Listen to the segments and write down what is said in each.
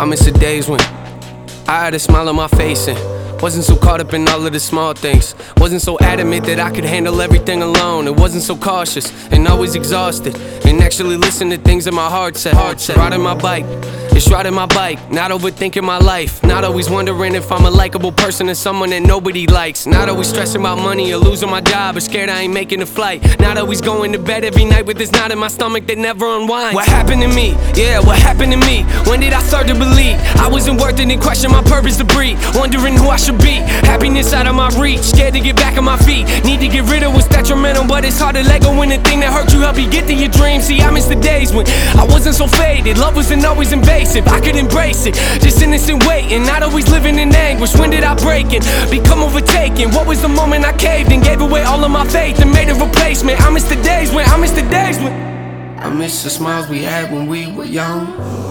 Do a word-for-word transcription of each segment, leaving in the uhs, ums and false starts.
I miss the days when I had a smile on my face and wasn't so caught up in all of the small things. Wasn't so adamant that I could handle everything alone. It wasn't so cautious and always exhausted, and actually listen to things that my heart said. Heart said. Riding my bike, it's riding my bike. Not overthinking my life. Not always wondering if I'm a likable person or someone that nobody likes. Not always stressing about money or losing my job or scared I ain't making a flight. Not always going to bed every night with this knot in my stomach that never unwinds. What happened to me? Yeah, what happened to me? When did I start to believe I wasn't worth it and question my purpose to breathe? Wondering who I should be. Happiness out of my reach. Scared to get back on my feet. Need to get rid of what's detrimental, but it's hard to let go when the thing that hurt you help you get to your dreams. See, I miss the days when I wasn't so faded. Love wasn't always invasive. I could embrace it. Just innocent waiting. Not always living in anguish. When did I break it? Become overtaken. What was the moment I caved and gave away all of my faith and made a replacement? I miss the days when I miss the days when I miss the smiles we had when we were young.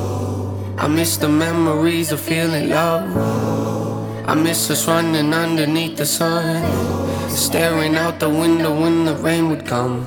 I miss the memories of feeling love. I miss us running underneath the sun, staring out the window when the rain would come.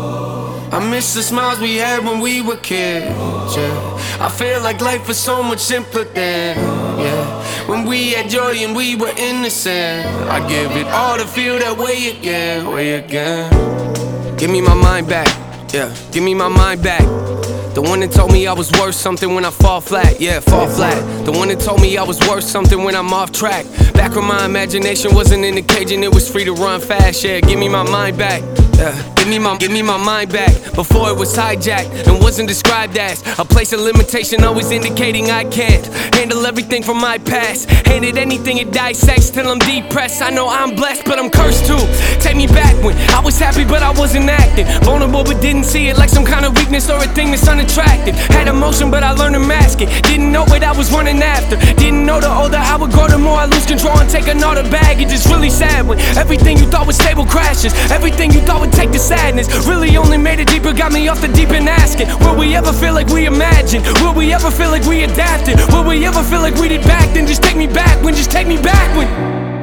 I miss the smiles we had when we were kids, yeah. I feel like life was so much simpler then, yeah. When we had joy and we were innocent. I give it all to feel that way again, way again. Give me my mind back, yeah. Give me my mind back. The one that told me I was worth something when I fall flat, yeah, fall flat. The one that told me I was worth something when I'm off track. Back when my imagination wasn't in the cage and it was free to run fast, yeah. Give me my mind back, yeah. Give me my, give me my mind back. Before it was hijacked and wasn't described as a place of limitation, always indicating I can't handle everything from my past. Handed anything it dissects till I'm depressed. I know I'm blessed, but I'm cursed too. Take me back when I was happy but I wasn't acting. Vulnerable but didn't see it like some kind of weakness or a thing that's unattractive. Had emotion but I learned to mask it. Didn't know what I was running after. Didn't know the older I would grow, the more I lose control and take another baggage. It's really sad when everything you thought was stable crashes. Everything you thought would take the sadness really only made it deeper, got me off the deep end asking, will we ever feel like we imagined? Will we ever feel like we adapted? Will we ever feel like we did back then? Just take me back when, just take me back when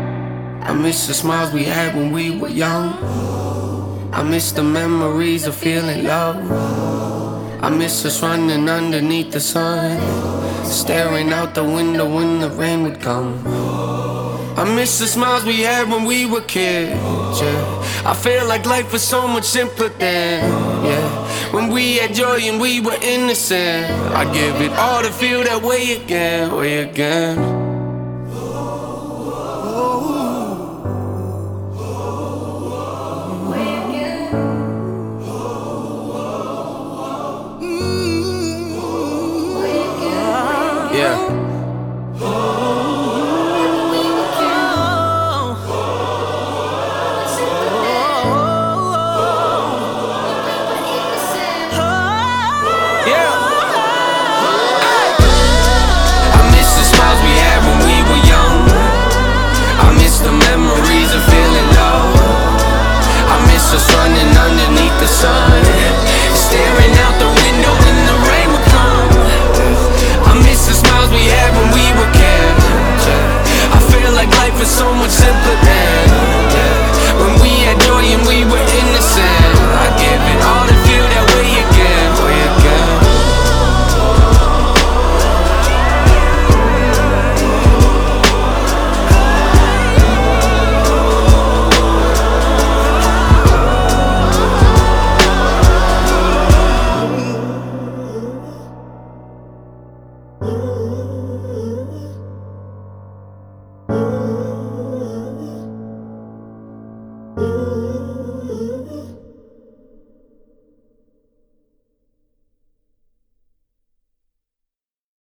I miss the smiles we had when we were young. I miss the memories of feeling love. I miss us running underneath the sun, staring out the window when the rain would come. I miss the smiles we had when we were kids, yeah. I feel like life was so much simpler then, yeah. When we had joy and we were innocent. I give it all to feel that way again, way again. Yeah. Us running underneath the sun, staring out the window when the rain would come. I miss the smiles we had when we were kids. I feel like life is so much simpler.